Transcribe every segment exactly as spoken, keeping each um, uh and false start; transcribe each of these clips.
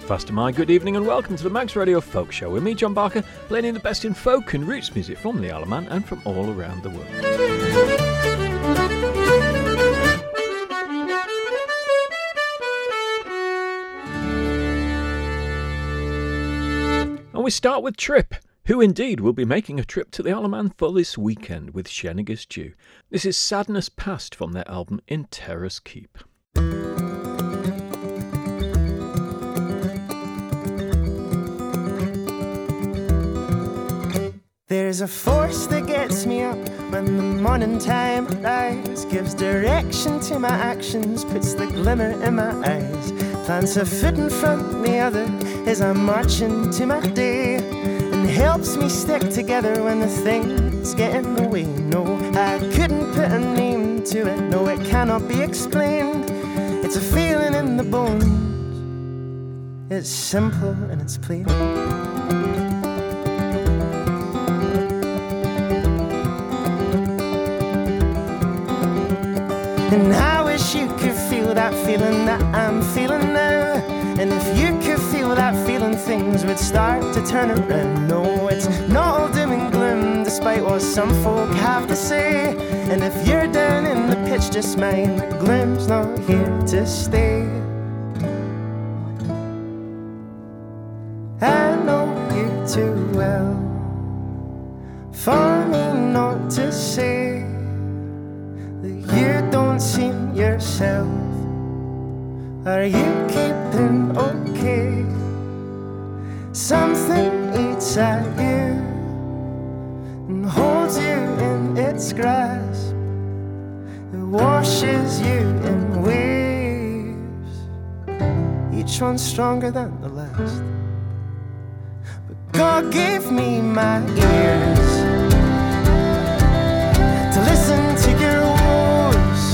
Breakfast am I. Good evening and welcome to the Max Radio Folk Show with me, John Barker, playing in the best in folk and roots music from the Isle of Man and from all around the world. And we start with Trip, who indeed will be making a trip to the Isle of Man for this weekend with Shenniger's Dew. This is Sadness Past from their album In Terror's Keep. There's a force that gets me up when the morning time arrives, gives direction to my actions, puts the glimmer in my eyes, plants a foot in front the other as I'm marching to my day, and helps me stick together when the things get in the way. No, I couldn't put a name to it, no, it cannot be explained. It's a feeling in the bones, it's simple and it's plain. And I wish you could feel that feeling that I'm feeling now. And if you could feel that feeling, things would start to turn around. No, it's not all doom and gloom, despite what some folk have to say. And if you're down in the pits, just mind that gloom's not here to stay. I know you too well for me not to say that you don't seem yourself. Are you keeping okay? Something eats at you and holds you in its grasp. It washes you in waves, each one stronger than the last. But God gave me my ears to listen to your woes,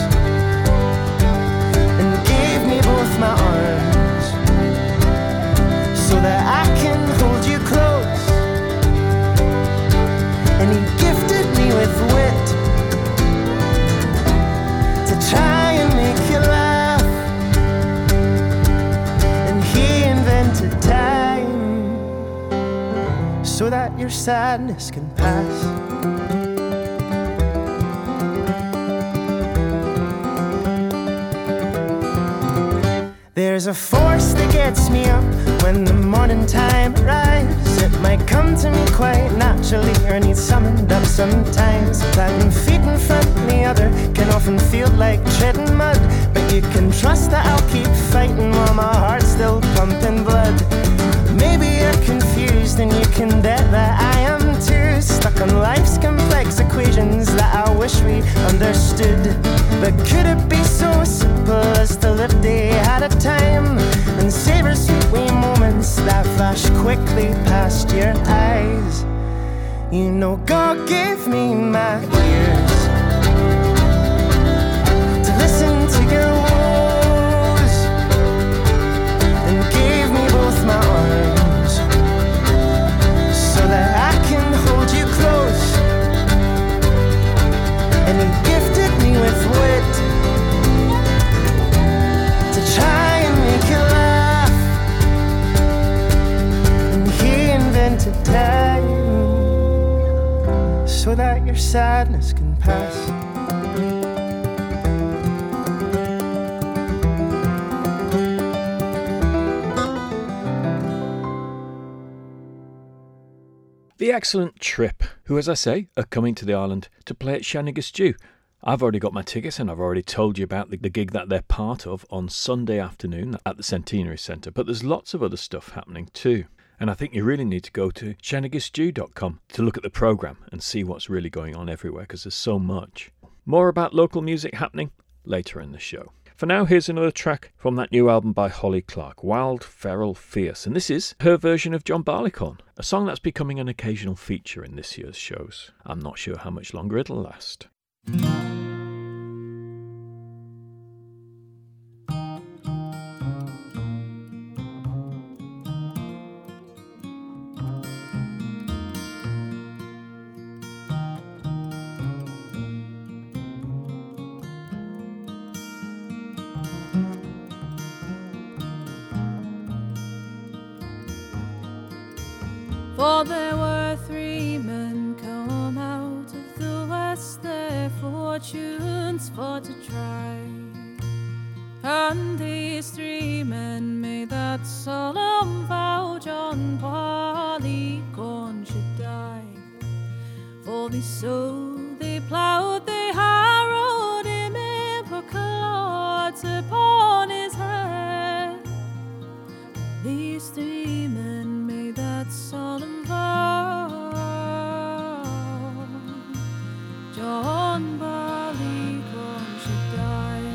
and gave me both my arms so that I can hold you close. And he gifted me with wit to try and make you laugh. And he invented time so that your sadness can pass. There's a force that gets me up when the morning time arrives. It might come to me quite naturally or need summoned up sometimes. Planting feet in front the other can often feel like treading mud, but you can trust that I'll keep fighting while my heart's still pumping blood. Maybe you're confused and you can bet that I am too, stuck on life's complex equations that I wish we understood. But could it be so simple as to live day at a time and savor sweet wee moments that flash quickly past your eyes? You know God gave me my ears to listen to your woes, and gave me both my arms so that I can hold you close. And he gifted me with wit to try and make you laugh. And he invented time so that your sadness can pass. The excellent Trip, who, as I say, are coming to the island to play at Shenniger's Dew. I've already got my tickets and I've already told you about the, the gig that they're part of on Sunday afternoon at the Centenary Centre, but there's lots of other stuff happening too. And I think you really need to go to shenniger stew dot com to look at the programme and see what's really going on everywhere, because there's so much. More about local music happening later in the show. For now, here's another track from that new album by Holly Clark, Wild, Feral, Fierce. And this is her version of John Barleycorn, a song that's becoming an occasional feature in this year's shows. I'm not sure how much longer it'll last. For there were three men come out of the west, their fortunes for to try. And these three men made that solemn vow, John Barleycorn should die. For they sowed, they ploughed, they harrowed him in clods upon his head. These three men made that solemn vow, John Barleycorn should die.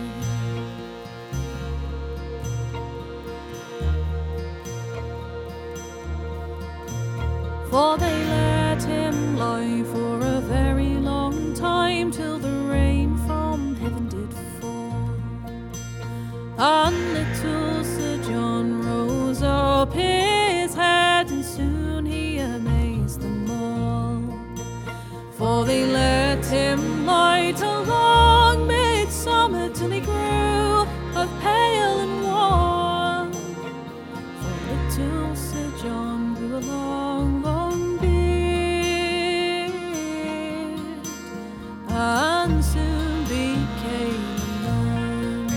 For they let him lie for a very long time, till the rain from heaven did fall. And little Sir John rose up his head, and soon he amazed them all. For they let him lie till long midsummer, till he grew of pale and wan. For little Sir John grew a long, long beard, and soon became a man.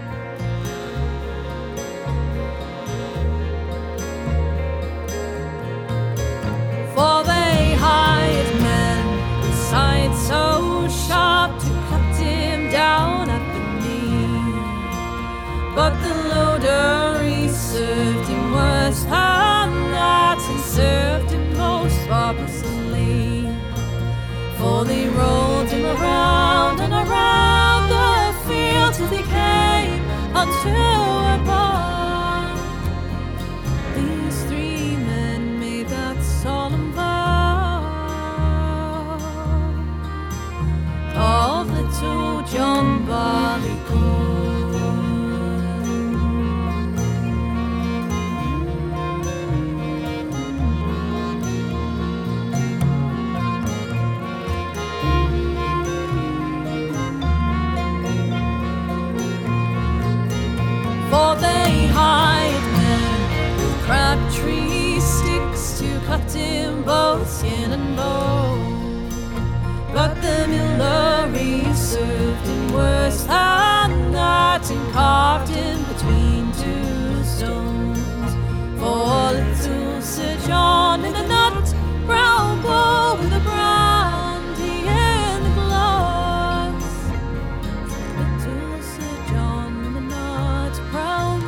For they hired men with scythes so sharp to cut him down at the knee. But the loader he served him worse than that, and served him most barbarously. For they rolled him around and around the field, till they came unto a barn. These three men made that solemn vow of little John Barleycorn. For they hired men with crabtree sticks to cut him both skin and bone. But the miller he served him worse than that, and carved him between two stones. For little Sir John in a nut brown bowl, with a brandy in the glass. Little Sir John in the nut brown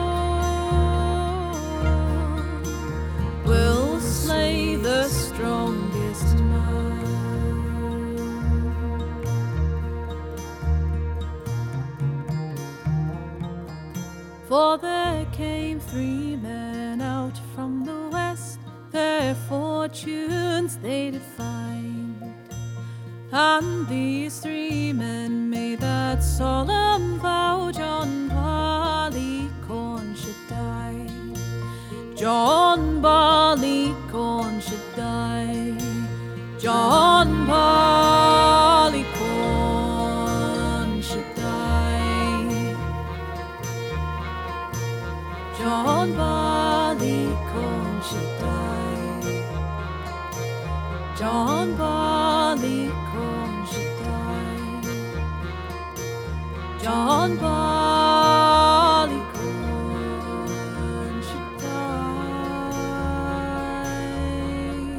bowl will slay the strongest man. For there came three men out from the west, their fortunes they did find. And these three men made that solemn vow, John Barleycorn should die. John Barleycorn should die. John Barleycorn should die. John Barleycorn should die. John Barleycorn should die. John Barleycorn should die.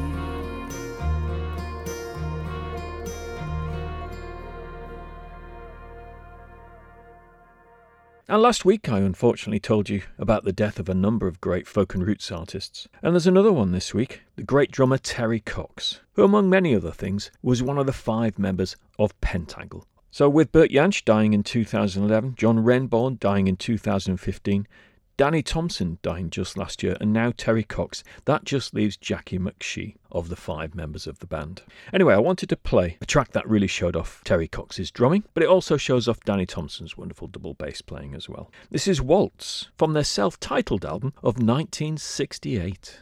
And last week I unfortunately told you about the death of a number of great folk and roots artists. And there's another one this week, the great drummer Terry Cox, who among many other things was one of the five members of Pentagle. So with Bert Jansch dying in two thousand eleven, John Renbourn dying in two thousand fifteen, Danny Thompson dying just last year, and now Terry Cox, that just leaves Jackie McShee of the five members of the band. Anyway, I wanted to play a track that really showed off Terry Cox's drumming, but it also shows off Danny Thompson's wonderful double bass playing as well. This is Waltz from their self-titled album of nineteen sixty-eight.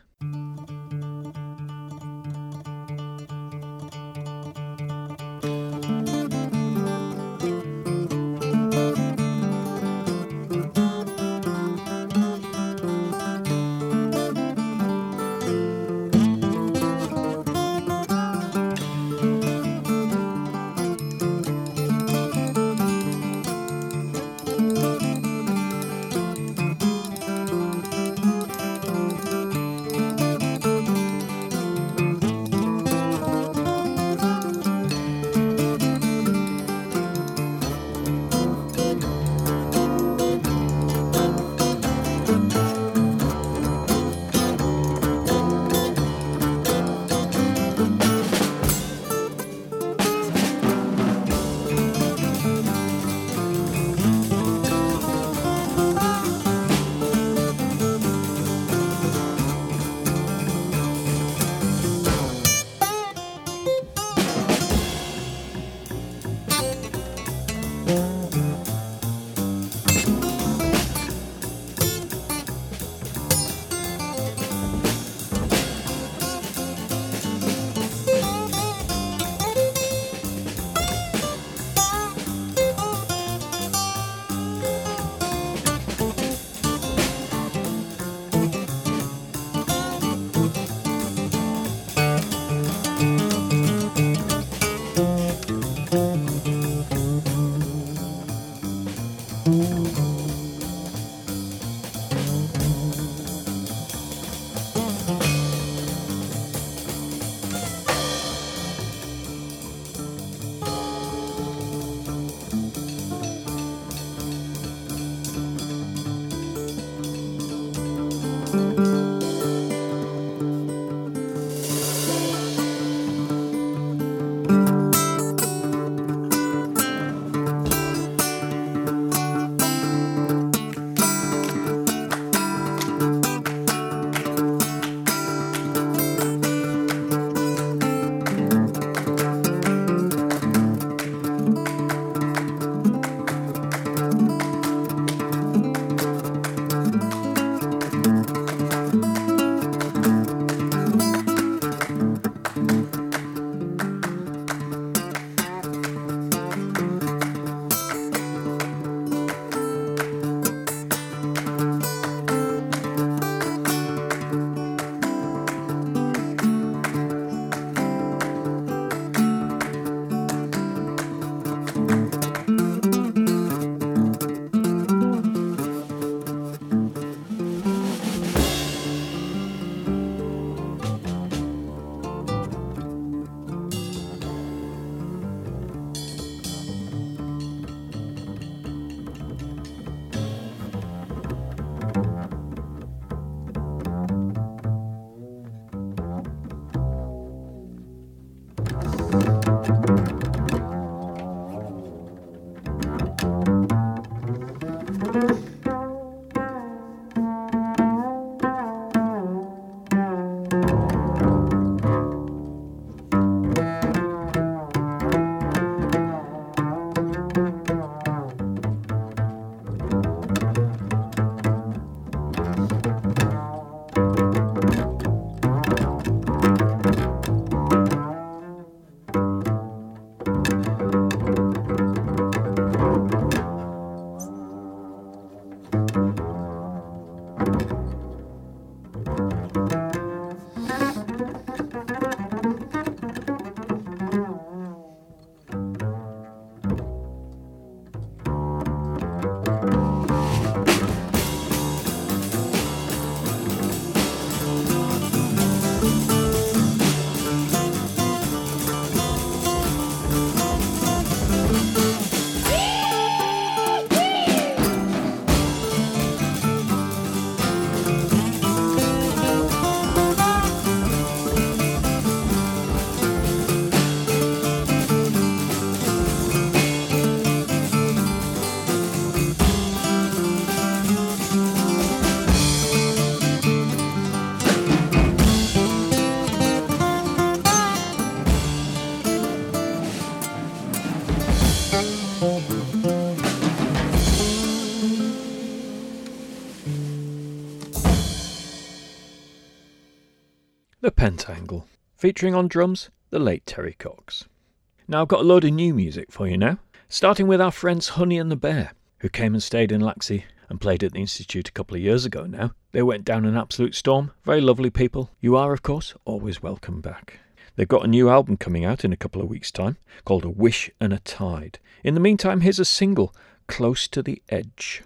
The Pentangle, featuring on drums the late Terry Cox. Now I've got a load of new music for you now, starting with our friends Honey and the Bear, who came and stayed in Laxey and played at the Institute a couple of years ago now. They went down an absolute storm, very lovely people. You are, of course, always welcome back. They've got a new album coming out in a couple of weeks' time, called A Wish and a Tide. In the meantime, here's a single, Close to the Edge.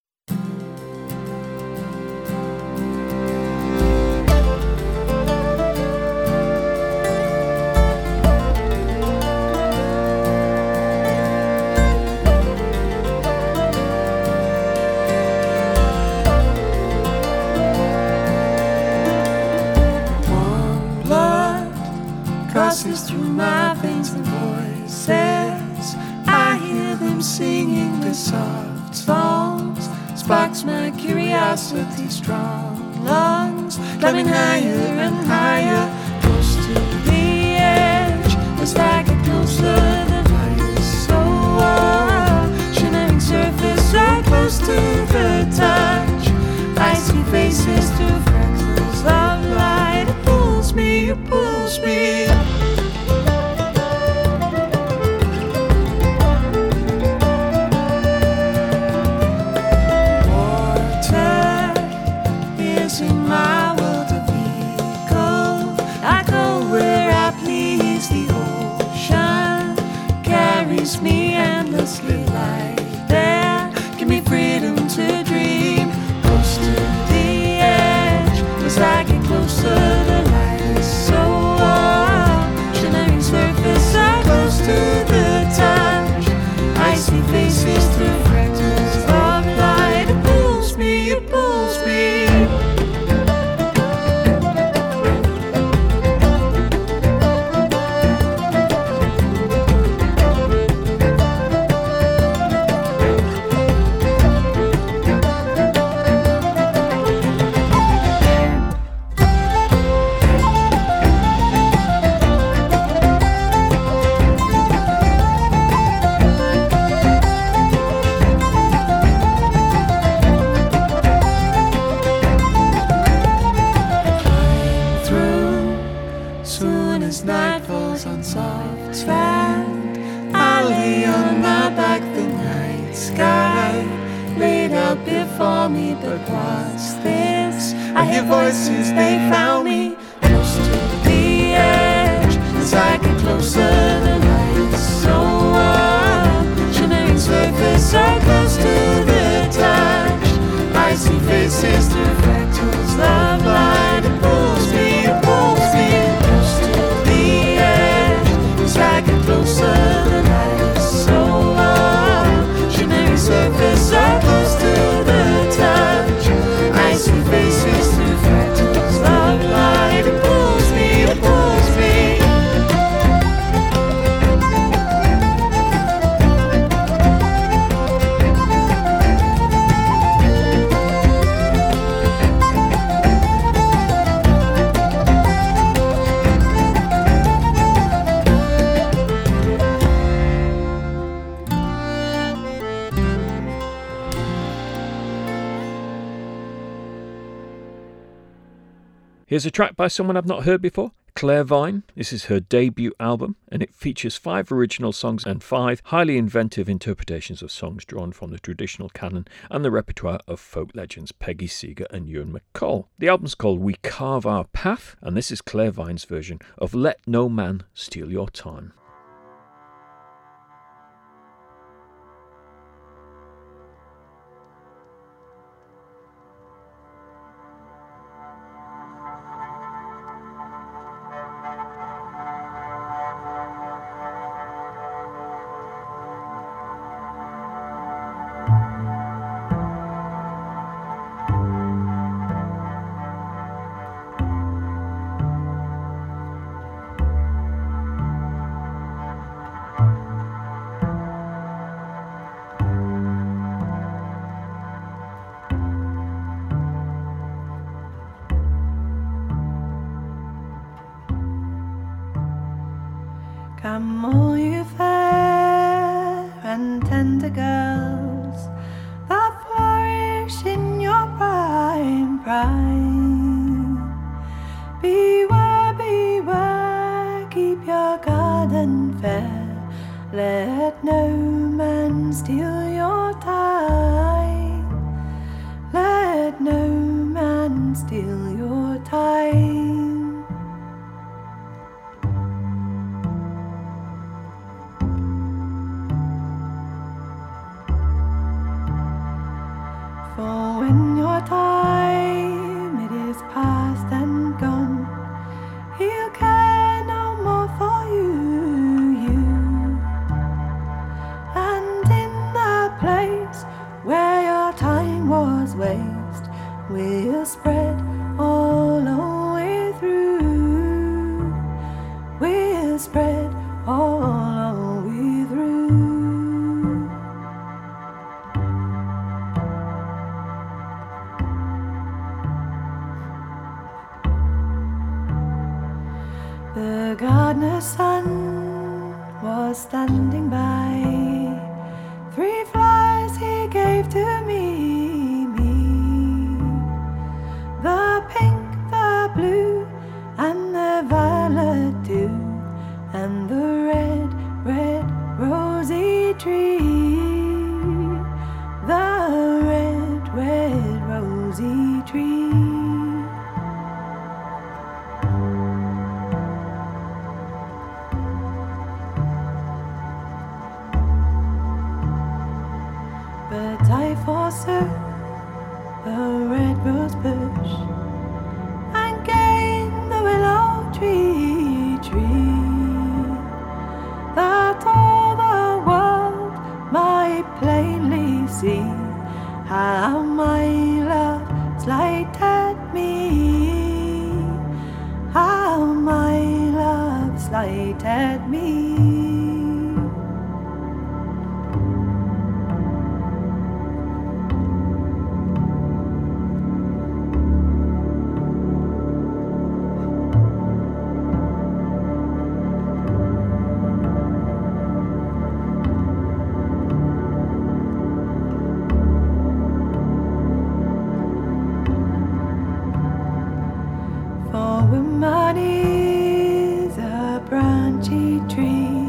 Crosses through my veins and voices. I hear them singing the soft songs. Sparks my curiosity, strong lungs, climbing higher and higher, close to the edge. As I get closer, the fire is so warm. Shimmering surface, so close to the touch. Icy faces to fractals of light. It pulls me, it pulls me. Me endlessly light there. Give me sky laid out before me. But what's this? I hear voices, they found me close to the edge. As I get closer, the light is so warm, shimmering surface so close to the touch. I see faces through fractals of light. It pulls me, it pulls me close to the edge. As I get closer, the light is so warm, shimmering surface so close to the touch. I see faces through fractals of light. It pulls me, it pulls me. Here's a track by someone I've not heard before, Claire Vine. This is her debut album, and it features five original songs and five highly inventive interpretations of songs drawn from the traditional canon and the repertoire of folk legends Peggy Seeger and Ewan MacColl. The album's called We Carve Our Path, and this is Claire Vine's version of Let No Man Steal Your Time. Come all you fair and tender girls that flourish in your prime, prime. Beware, beware, keep your garden fair. Let no man steal your time. Let no man steal your time. For when your time it is past and gone, he'll care no more for you, you. And in the place where your time was waste, we'll spread all the way through. We'll spread all the way through. The gardener's son was standing by. Three flowers he gave to me, me. The pink, the blue, and the violet too. And the red, red rosy tree. The red, red rosy tree. But I forsook the red rose bush and gained the willow tree, tree, that all the world might plainly see how my love slighted me, how my love slighted me. For woman is a branchy tree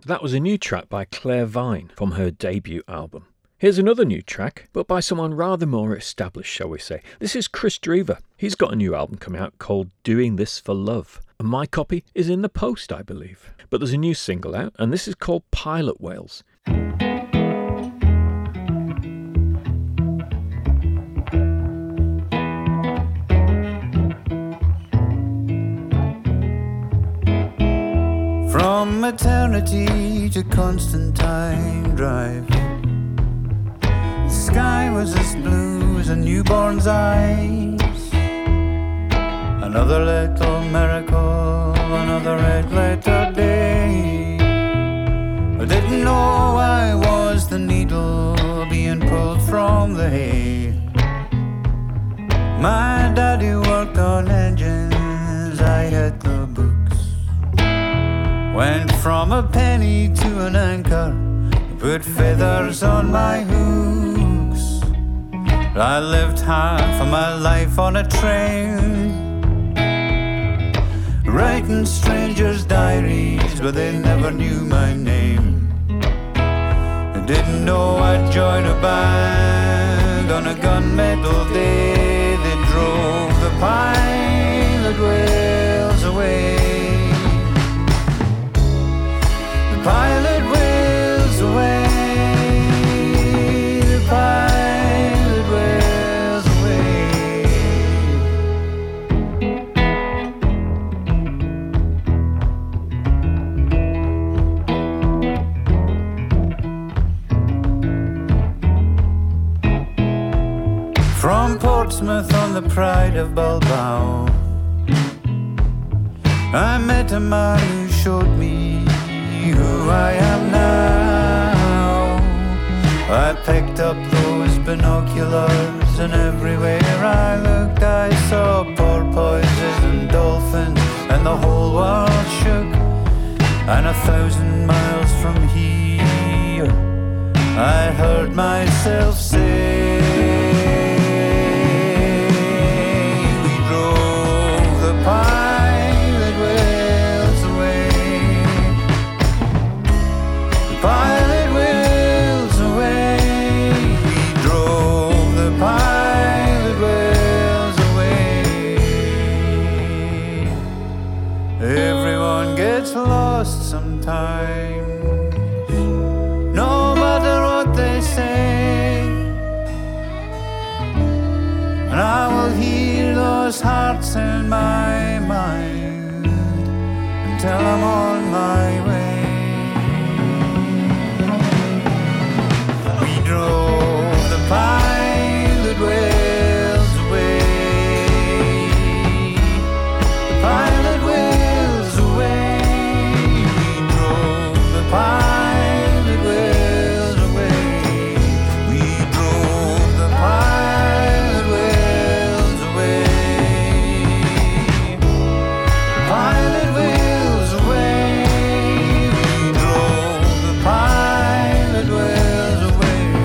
That was a new track by Claire Vine from her debut album. Here's another new track, but by someone rather more established, shall we say. This is Chris Drever. He's got a new album coming out called Doing This for Love. And my copy is in the post, I believe. But there's a new single out, and this is called Pilot Whales. From eternity to Constantine Drive, the sky was as blue as a newborn's eyes. Another little miracle, another red letter day. I didn't know I was the needle being pulled from the hay. My daddy worked on engines, I had the books. Went from a penny to an anchor, put feathers on my hooks. I lived half of my life on a train, writing strangers' diaries, but they never knew my name. I didn't know I'd join a band on a gunmetal day. They drove the pilot whales away. Pilot whales away, the pilot whales away. From Portsmouth on the Pride of Bilbao, I met a man who showed me who I am now. I picked up those binoculars, and everywhere I looked I saw porpoises and dolphins, and the whole world shook. And a thousand miles from here I heard myself say, we drove the pilot whales away. Pilot whales away, we drove the pilot whales away. Everyone gets lost sometimes, no matter what they say. And I will hear those hearts in my mind until I'm on my way. Drove the pilot whales away. The pilot whales away. We drove the pilot whales away. We drove the pilot whales away. Pilot whales away. We drove the pilot whales away.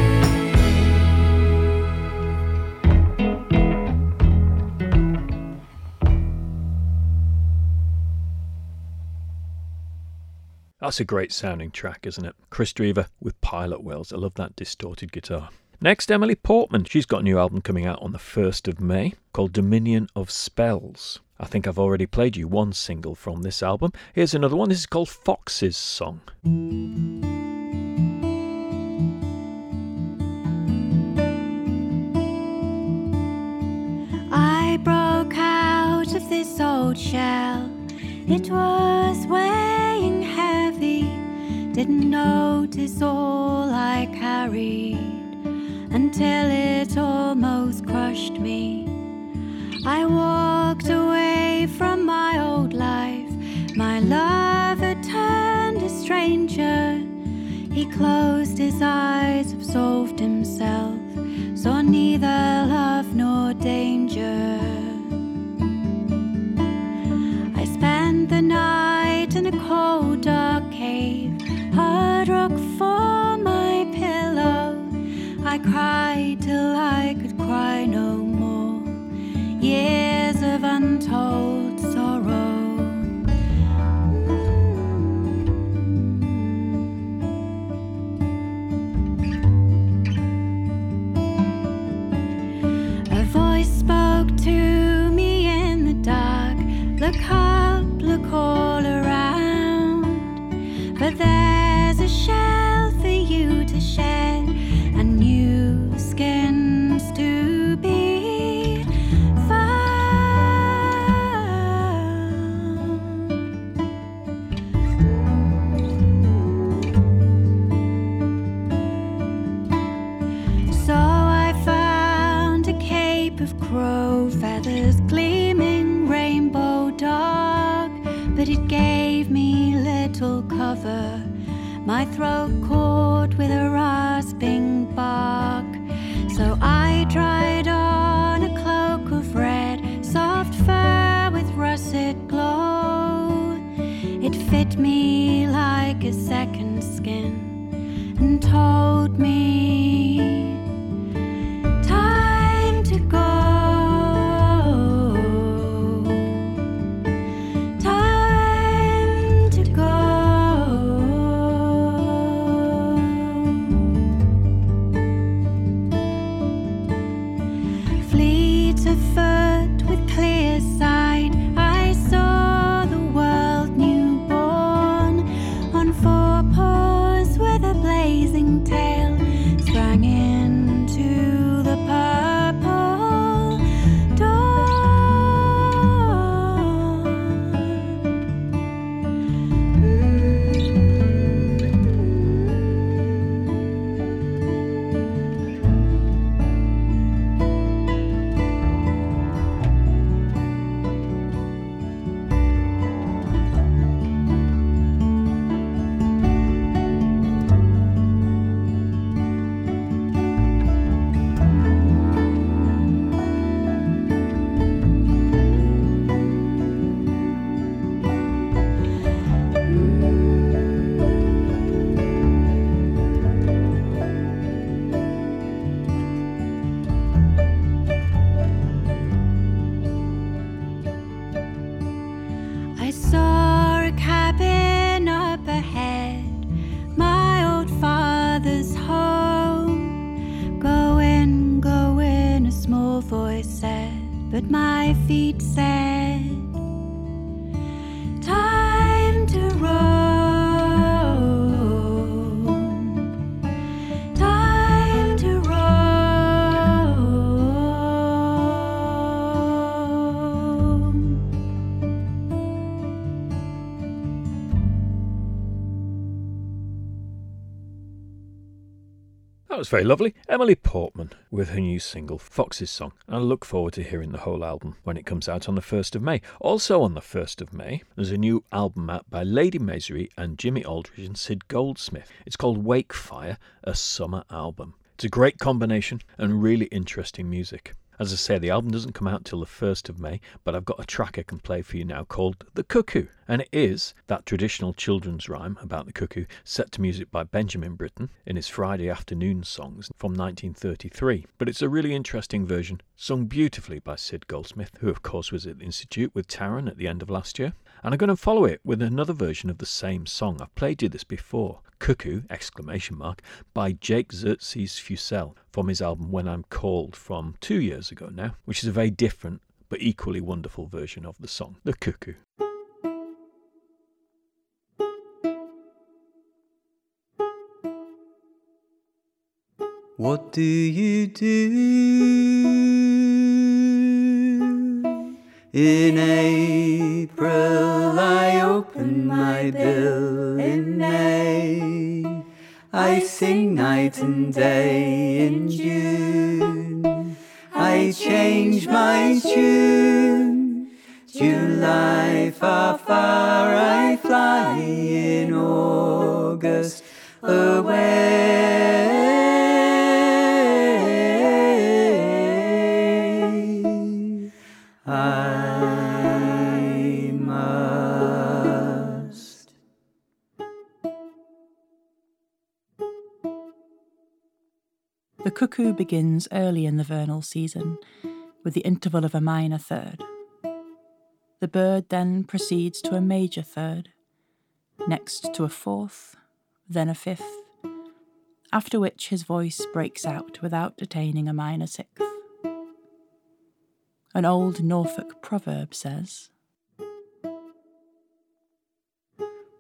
That's a great sounding track, isn't it? Chris Drever with Pilot Whales. I love that distorted guitar. Next, Emily Portman. She's got a new album coming out on the first of May called Dominion of Spells. I think I've already played you one single from this album. Here's another one. This is called Fox's Song. I broke out of this old shell. It was weighing heavy. Didn't notice all I carried until it almost crushed me. I walked away from my old life. My lover turned a stranger. He closed his eyes, absolved himself, saw neither love nor danger. I spent the night in a cold dark cave, hard rock for my pillow. I cried till I could cry no more, years of untold sorrow. Mm-hmm. up, look all around, but there's a shell for you to shed and new skins to be found. So I found a cape of crow feathers gleaming rainbow dark, but it gave me little cover, my throat caught with a rasping bark. So I tried on a cloak of red, soft fur with russet glow. It fit me like a second skin and told me time to go. Time to go. Fleet of foot with clear sight, I saw the world newborn on four paws with a blazing tail, sprang into the purple dawn. I saw a cabin up ahead, my old father's home. Go in, go in, a small voice said, but my feet said, time to roam, time to roam. That was very lovely. Emily Portman with her new single, Fox's Song. And I look forward to hearing the whole album when it comes out on the first of May. Also on the first of May, there's a new album out by Lady Misery and Jimmy Aldridge and Sid Goldsmith. It's called Wakefire, a summer album. It's a great combination and really interesting music. As I say, the album doesn't come out till the first of May, but I've got a track I can play for you now called The Cuckoo. And it is that traditional children's rhyme about the cuckoo set to music by Benjamin Britten in his Friday afternoon songs from nineteen thirty-three. But it's a really interesting version, sung beautifully by Sid Goldsmith, who of course was at the Institute with Taron at the end of last year. And I'm going to follow it with another version of the same song. I've played you this before, Cuckoo, exclamation mark, by Jake Xerxes Fusel from his album When I'm Called from two years ago now, which is a very different but equally wonderful version of the song, The Cuckoo. What do you do in April? I open my bill. In May I sing night and day. In June I change my tune. July far far I fly. In August away I must. The cuckoo begins early in the vernal season, with the interval of a minor third. The bird then proceeds to a major third, next to a fourth, then a fifth, after which his voice breaks out without attaining a minor sixth. An old Norfolk proverb says,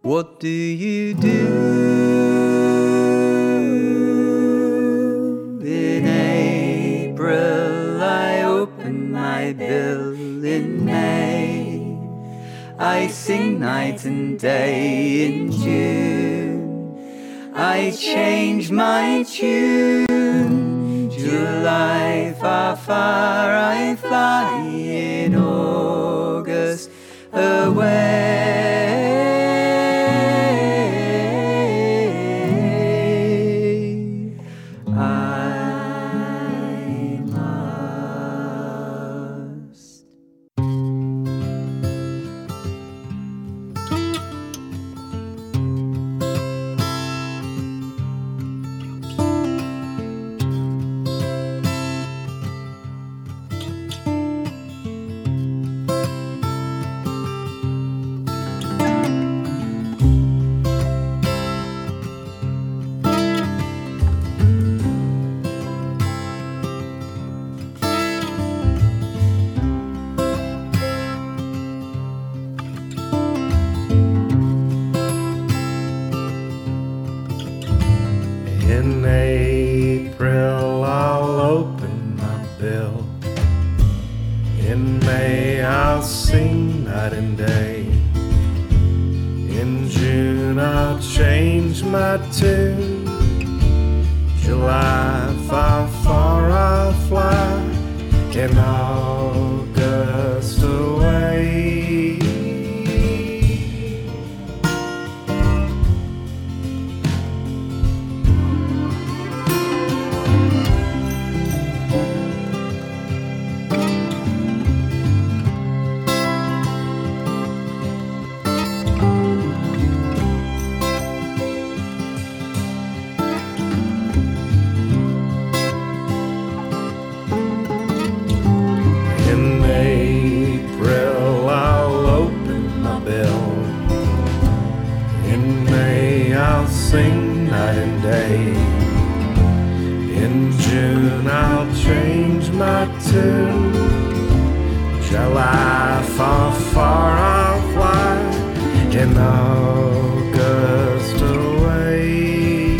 What do you do in April? I open my bill. In May I sing night and day. In June I change my tune. July, far, far I fly. In August away. In April I'll open my bill. In May I'll sing night and day. In June I'll change my tune. July, far, far I'll fly. In August away. In April I'll open my bill. In May I'll sing night and day. In June I'll change my tune. July, far, far I'll fly. In August away.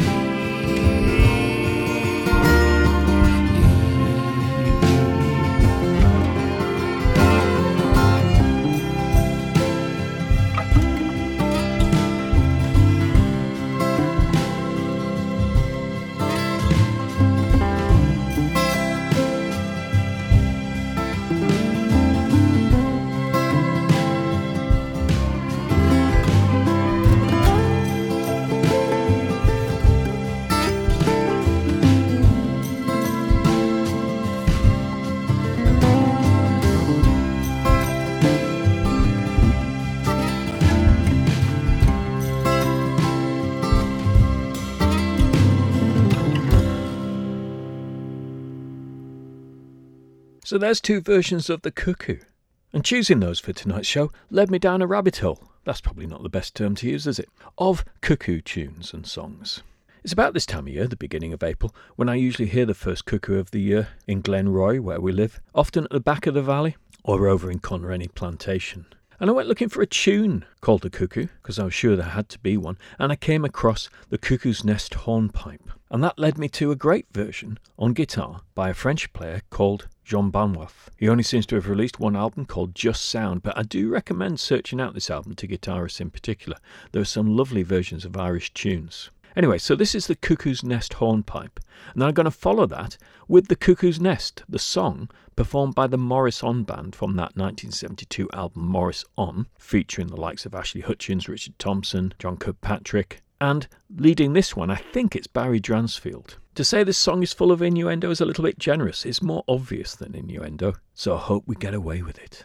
So there's two versions of The Cuckoo. And choosing those for tonight's show led me down a rabbit hole, that's probably not the best term to use, is it, of cuckoo tunes and songs. It's about this time of year, the beginning of April, when I usually hear the first cuckoo of the year in Glenroy, where we live, often at the back of the valley, or over in Conrenny Plantation. And I went looking for a tune called The Cuckoo, because I was sure there had to be one, and I came across the Cuckoo's Nest hornpipe. And that led me to a great version on guitar by a French player called Jean Banwarth. He only seems to have released one album called Just Sound, but I do recommend searching out this album to guitarists in particular. There are some lovely versions of Irish tunes. Anyway, so this is the Cuckoo's Nest hornpipe, and I'm going to follow that with the Cuckoo's Nest, the song performed by the Morris On Band from that nineteen seventy-two album Morris On, featuring the likes of Ashley Hutchins, Richard Thompson, John Kirkpatrick, and leading this one, I think it's Barry Dransfield. To say this song is full of innuendo is a little bit generous. It's more obvious than innuendo, so I hope we get away with it.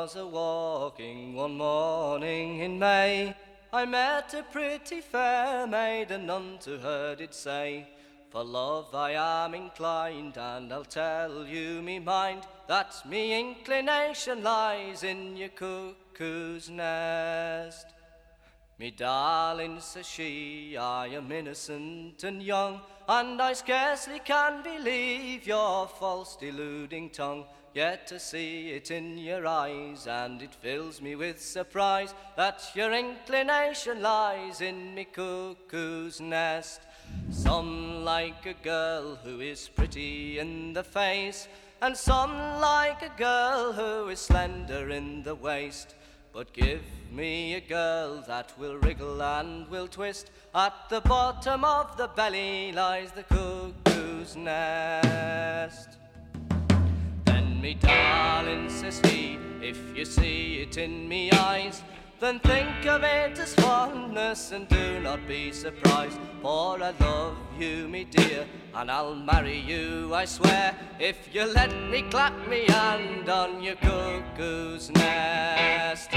was a walking one morning in May, I met a pretty fair maid, and unto her did say, for love I am inclined, and I'll tell you me mind, that me inclination lies in your cuckoo's nest. Me darling, says she, I am innocent and young, and I scarcely can believe your false deluding tongue. Yet to see it in your eyes, and it fills me with surprise, that your inclination lies in me cuckoo's nest. Some like a girl who is pretty in the face, and some like a girl who is slender in the waist. But give me a girl that will wriggle and will twist, at the bottom of the belly lies the cuckoo's nest. Then me darling, says he, if you see it in me eyes, then think of it as fondness, and do not be surprised, for I love you, me dear, and I'll marry you, I swear, if you let me clap me hand on your cuckoo's nest.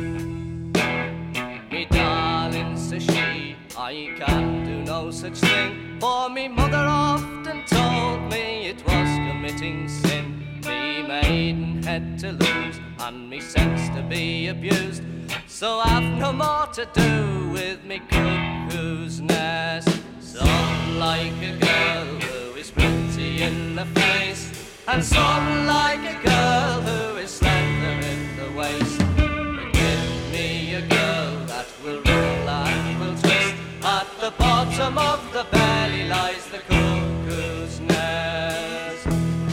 Me darling, says she, I can do no such thing, for me mother often told me it was committing sin. Me maiden head to lose, and me sense to be abused, so I've no more to do with me cuckoo's nest. Some like a girl who is pretty in the face, and some like a girl who is slender in the waist. But give me a girl that will roll and will twist, at the bottom of the belly lies the cuckoo's nest.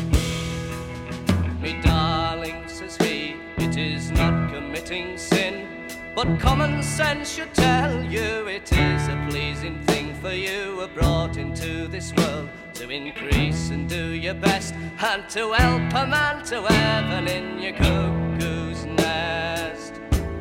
Me darling, says he, it is not committing sin, but common sense should tell you it is a pleasing thing for you are brought into this world to increase and do your best, and to help a man to heaven in your cuckoo's nest.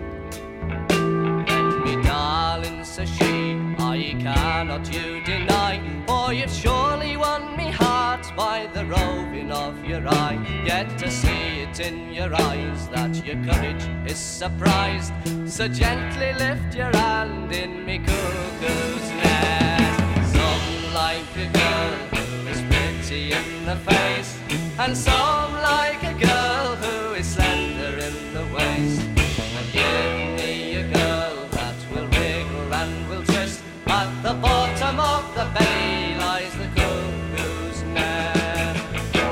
Then me darling, says she, I cannot you deny, for you've surely won me heart by the roving of your eye. Yet to see it in your eyes that your courage is surprised, so gently lift your hand in me cuckoo's nest. Some like a girl who is pretty in the face, and some like a girl who is slender in the waist. And give me a girl that will wriggle and will twist, at the bottom of the belly lies the cuckoo's nest.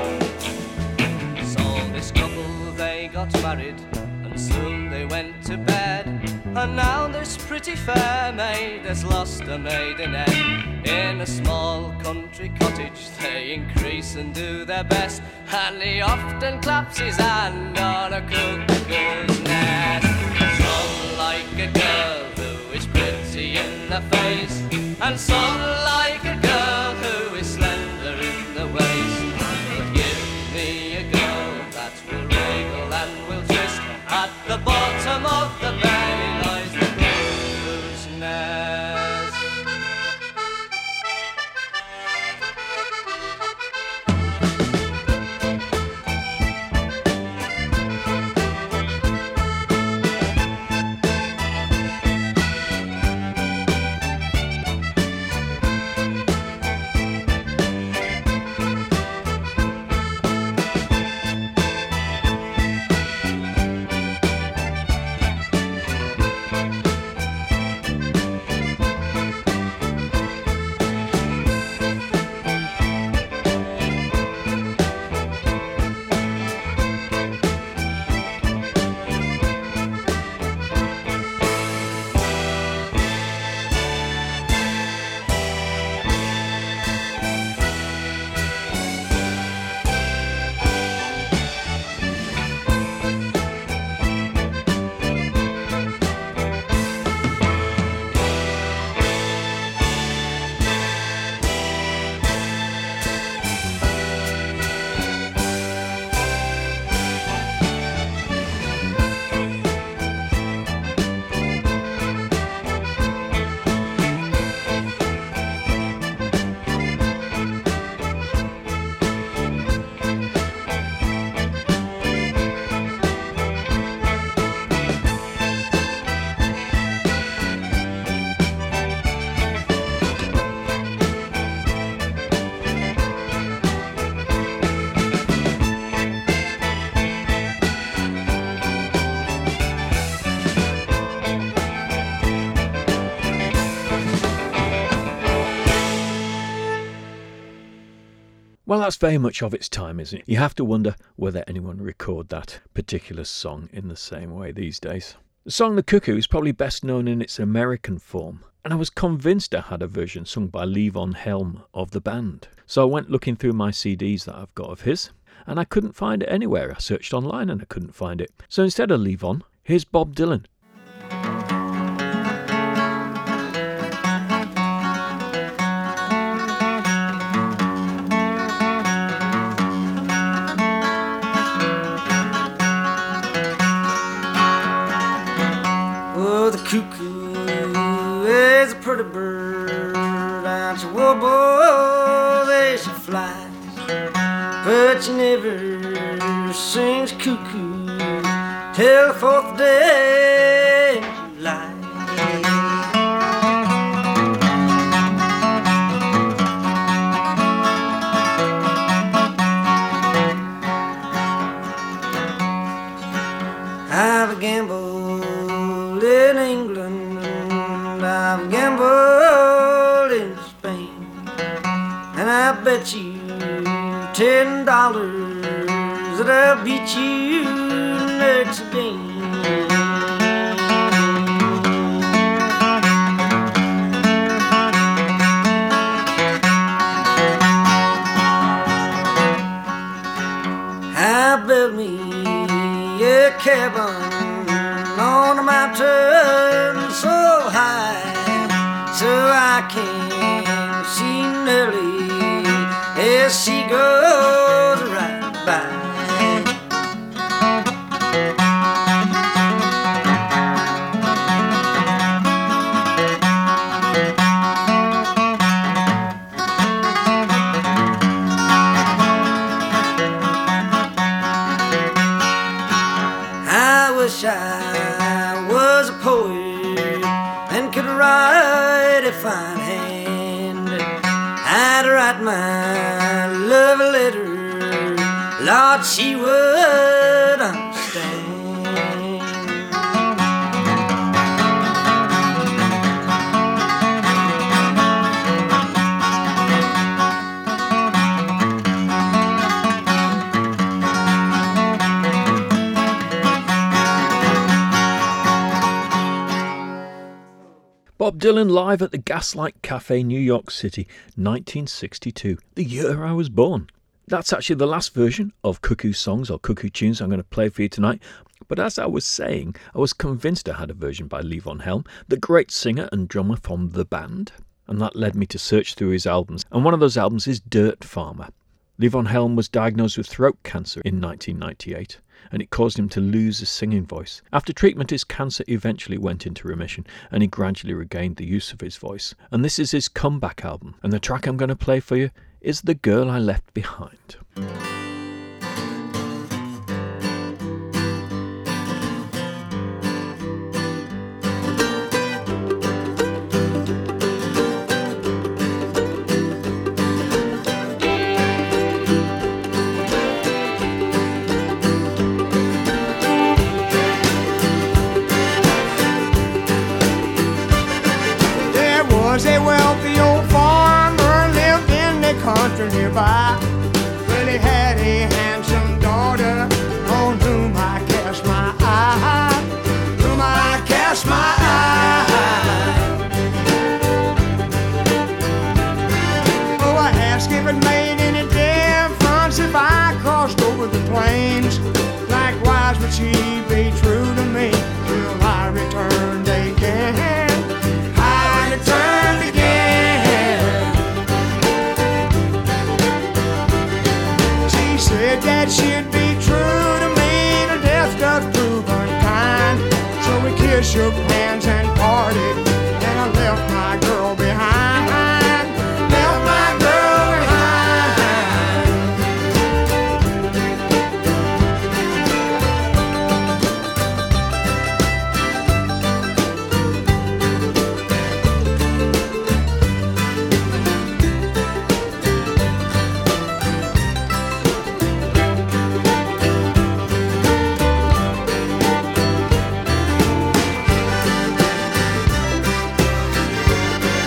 So this couple, they got married, and soon they went to bed, and now this pretty fair maid has lost a maidenhead. In a small country cottage they increase and do their best, and he often claps his hand on a cuckoo's nest. Some like a girl who is pretty in the face, and some like a girl who is slender in the waist. But give me a girl that will wriggle and will twist, at the bottom of the belly lies the cuckoo's nest. Well, that's very much of its time, isn't it? You have to wonder whether anyone record that particular song in the same way these days. The song The Cuckoo is probably best known in its American form, and I was convinced I had a version sung by Levon Helm of the band. So I went looking through my C Ds that I've got of his, and I couldn't find it anywhere. I searched online and I couldn't find it. So instead of Levon, here's Bob Dylan. Oh, the cuckoo is a pretty bird, and she warbles as she flies, but she never sings cuckoo till the fourth day in July. I've gambled in England, I've gambled in Spain, and I bet you ten dollars that I'll beat you next game. I built me a cabin on a mountain so high, so I can see Nellie as she goes right by. I wish I was a poet and could write a fine hand. I'd write my love a letter, Lord, she would understand. Bob Dylan live at the Gaslight Cafe, New York City, nineteen sixty-two, the year I was born. That's actually the last version of Cuckoo songs or Cuckoo tunes I'm going to play for you tonight. But as I was saying, I was convinced I had a version by Levon Helm, the great singer and drummer from the band. And that led me to search through his albums. And one of those albums is Dirt Farmer. Levon Helm was diagnosed with throat cancer in nineteen ninety-eight, and it caused him to lose his singing voice. After treatment, his cancer eventually went into remission, and he gradually regained the use of his voice. And this is his comeback album, and the track I'm going to play for you is The Girl I Left Behind. Was a wealthy old farmer lived in the country nearby. Well, he had a handsome daughter on whom I cast my eye, whom I cast my eye. Oh, I asked if it made any difference if I crossed over the plains. Likewise, would she be true to me till I returned again? Turned again. She said that she'd be true to me till death doth prove unkind. So we kissed, shook hands and parted, and I left my girl behind. Left my girl behind.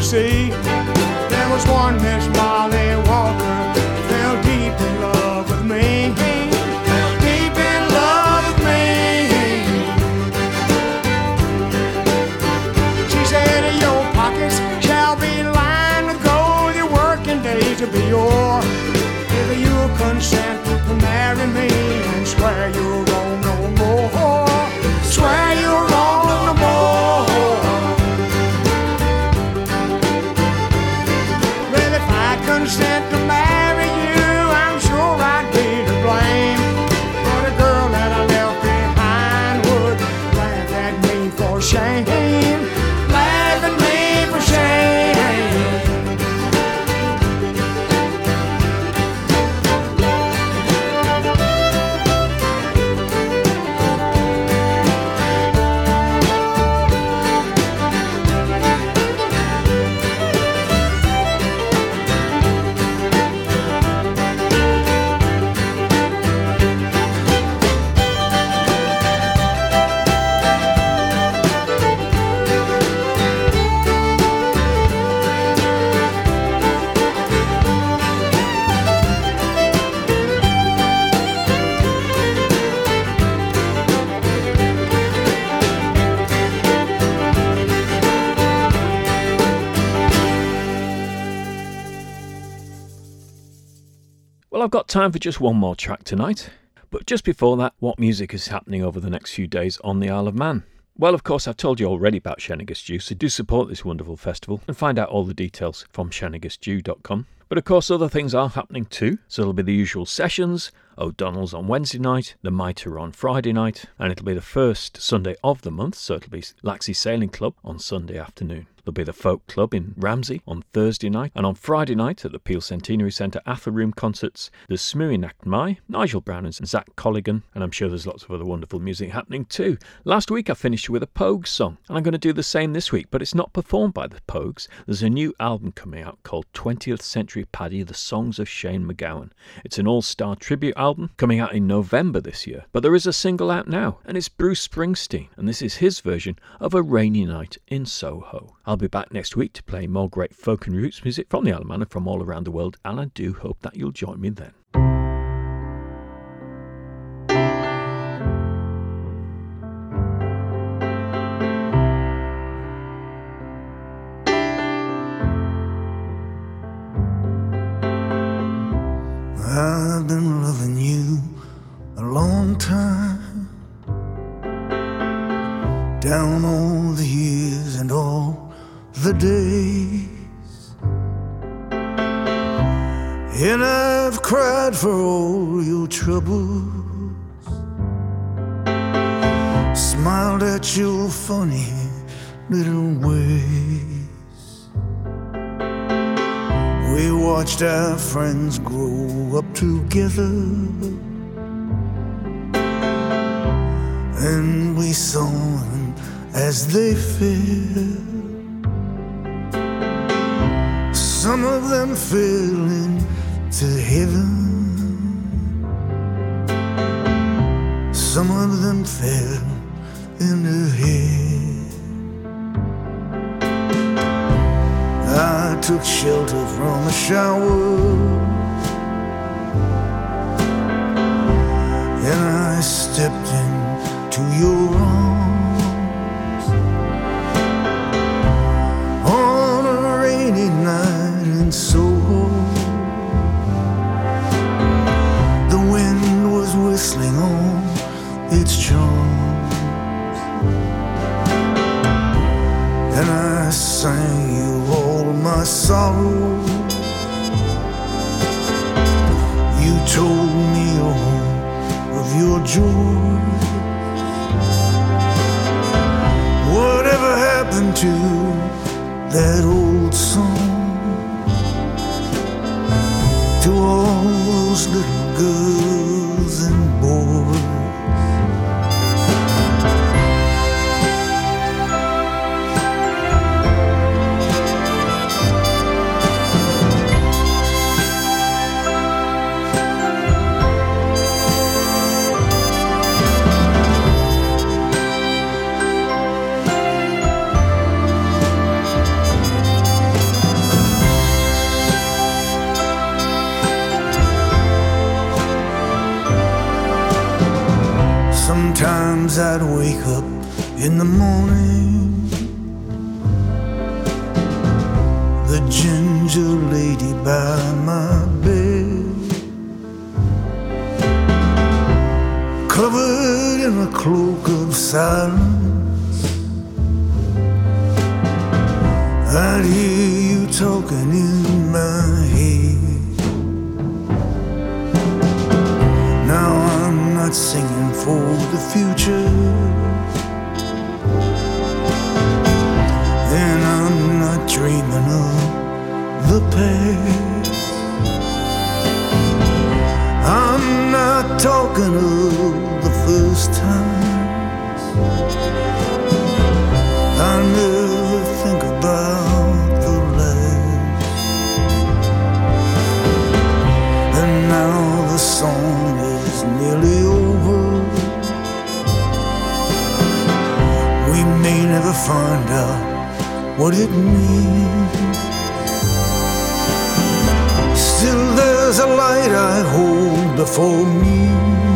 see. There was one Miss Molly Walker, fell deep in love with me. Fell deep in love with me. She said, your pockets shall be lined with gold, your working days will be o'er. If you'll consent to marry me and swear you'll roam no more. Swear you'll roam no more. Well, if I consent to marry you, I'm sure I'd be to blame. But a girl that I left behind would laugh at me for shame. Laugh at me for shame. Well, I've got time for just one more track tonight. But just before that, what music is happening over the next few days on the Isle of Man? Well, of course, I've told you already about Shennigus Stew, so do support this wonderful festival and find out all the details from shennigus stew dot com. But of course, other things are happening too. So there'll be the usual sessions, O'Donnell's on Wednesday night, the Mitre on Friday night, and it'll be the first Sunday of the month, so it'll be Laxey Sailing Club on Sunday afternoon. There'll be the Folk Club in Ramsey on Thursday night, and on Friday night at the Peel Centenary Centre Ather Room concerts, there's Smooey Nachmai, Nigel Brown and Zach Colligan, and I'm sure there's lots of other wonderful music happening too. Last week I finished with a Pogues song, and I'm going to do the same this week, but it's not performed by the Pogues. There's a new album coming out called twentieth Century Paddy, The Songs of Shane MacGowan. It's an all-star tribute album coming out in November this year, but there is a single out now, and it's Bruce Springsteen, and this is his version of A Rainy Night in Soho. I'll be back next week to play more great folk and roots music from the Isle of Man and from all around the world, and I do hope that you'll join me then. I've been loving you a long time, down all the years and all the days, and I've cried for all your troubles, smiled at your funny little ways. We watched our friends grow up together, and we saw them as they fell. Some of them fell into heaven, some of them fell into hell. I took shelter from the showers, and I stepped into your arms on a rainy night in Soho. The wind was whistling on its charms, and I sang you all my sorrow. You told me all of your joy. Whatever happened to that old song, to all those little girls and boys? Sometimes I'd wake up in the morning, the ginger lady by my bed, covered in a cloak of silence. I'd hear you talking in my head. Now I'm not singing for the future, and I'm not dreaming of the past. I'm not talking of the first times. I never think about the last. And now the song is nearly over. We may never find out what it means. Still there's a light I hold before me.